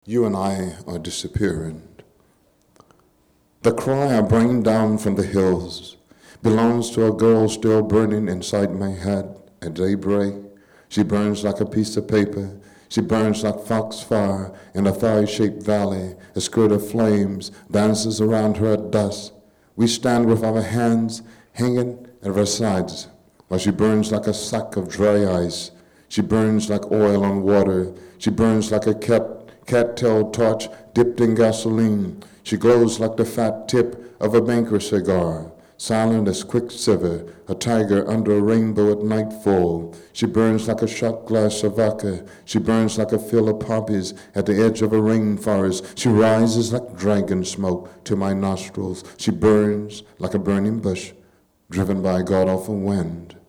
You and I are disappearing. The cry I bring down from the hills belongs to a girl still burning inside my head at daybreak. She burns like a piece of paper. She burns like foxfire in a fire-shaped valley. A skirt of flames dances around her at dusk. We stand with our hands hanging at our sides while she burns like a sack of dry ice. She burns like oil on water. She burns like a cattail torch dipped in gasoline. She glows like the fat tip of a banker's cigar. Silent as quicksilver, a tiger under a rainbow at nightfall. She burns like a shot glass of vodka. She burns like a field of poppies at the edge of a rainforest. She rises like dragon smoke to my nostrils. She burns like a burning bush driven by a god-awful wind.